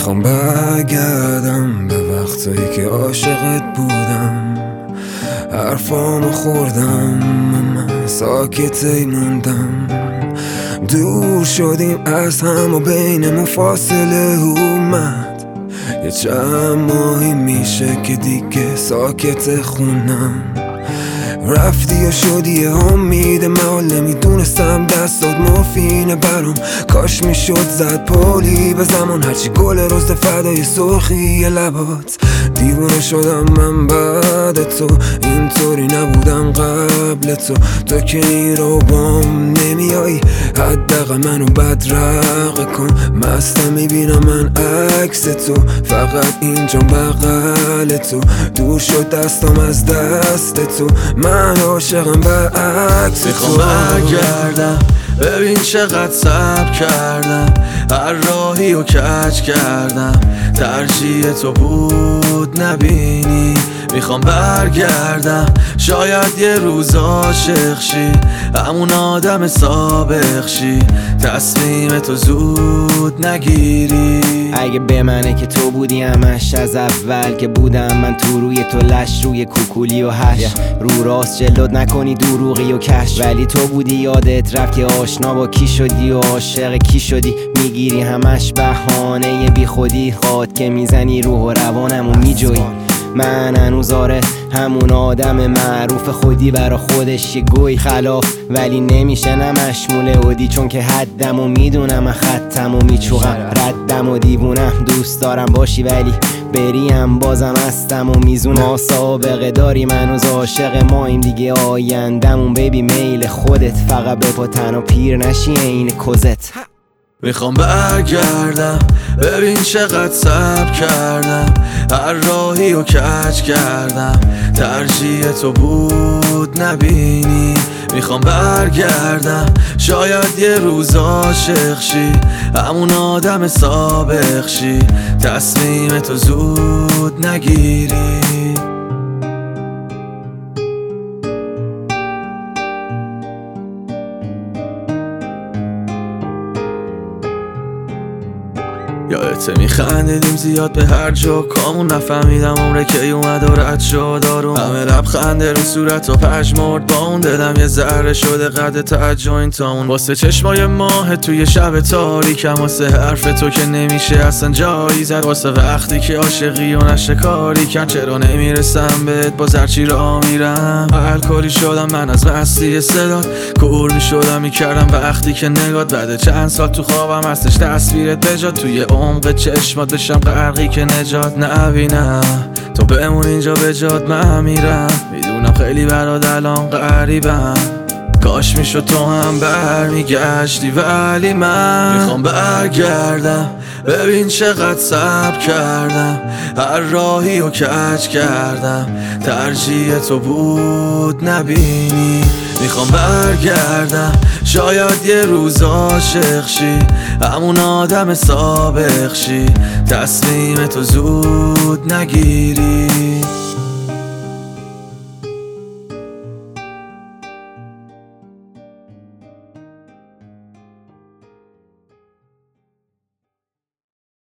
میخوام برگردم به وقتایی که عاشقت بودم، حرفامو خوردم من ساکتی موندم. دور شدیم از هم و بینمون فاصله اومد، یه چند ماهی میشه که دیگه ساکت خونم. رفتی و شدی امید من، نمیدونستم دستات مورفینه برام. کاش میشد زد پولی به زمان، هرچی گل روز فدای سرخی لبات. دیوونه شدم من بعد تو، اینطوری نبودم قبل تو که این رو بام نمیایی، حداقل منو بدرقه کن. مستم میبینم من عکس تو، فقط اینجا بغل تو. دور شد دستم از دست تو، من عاشقم برعکس تو. میخوام برگردم ببین چقدر صبر کردم، هر راهی رو کج کردم، ترجیح تو بود نبینی. میخوام برگردم شاید یه روز عاشق شی، همون آدم سابق شی، تصمیم تو زود نگیری. اگه به منه که تو بودی همش از اول که بودم من تو، روی تو لش روی کوکولی و هش، رو راست جلد نکنی دروغی و کش. ولی تو بودی یادت رفت که آشنا با کی شدی و عاشق کی شدی. میگیری همش بهانه بی خودی، خواد که میزنی روح و روانمو میجوی. من هنوز آره همون آدم معروف خودی برا خودش یه گوی خلاف، ولی نمیشه نمشموله هودی، چون که حدم و میدونم من خطم و میچوغم ردم و دیوونم. دوست دارم باشی ولی بریم بازم هستم و میزونم. ما سابقه داریم هنوز عاشق ماییم دیگه، آیندمون بیبی میل خودت، فقط به پا تن و پیر نشی این کزت. میخوام برگردم ببین چقدر صبر کردم، هر راهی رو کج کردم، ترجیح تو بود نبینی. میخوام برگردم شاید یه روز عاشق شی، همون آدم سابق شی، تصمیم تو زود نگیری. یادته میخندیدیم زیاد به هر جا کامون، نفهمیدم عمره که اومد و رد شد آروم. همه لبخنده رو صورت و پژمرد با اون، دلم یه ذره شده قد تجاین تاون. واسه چشمای ماه توی شب تاریکم، واسه حرف تو که نمیشه اصلا جایی زد، واسه وقتی که عاشقی و نشکاری کن. چرا نمیرسم بهت باز هرچی را میرم، الکلی شدم من از مستی صدات، کور میشدم میکردم وقتی که نگات. بعد چند سال تو خوابم هستش تصویرت بجات، توی عمق چشمات بشم غرقی که نجات نبینم. تو بمون اینجا به جات من میرم، میدونم خیلی برات الان غریبم، کاش میشد تو هم برمیگشتی. ولی من میخوام برگردم ببین چقدر صبر کردم، هر راهی رو کج کردم، ترجیح تو بود نبینی. میخوام برگردم شاید یه روز عاشق شی، همون آدم سابق شی، تصمیم تو زود نگیری.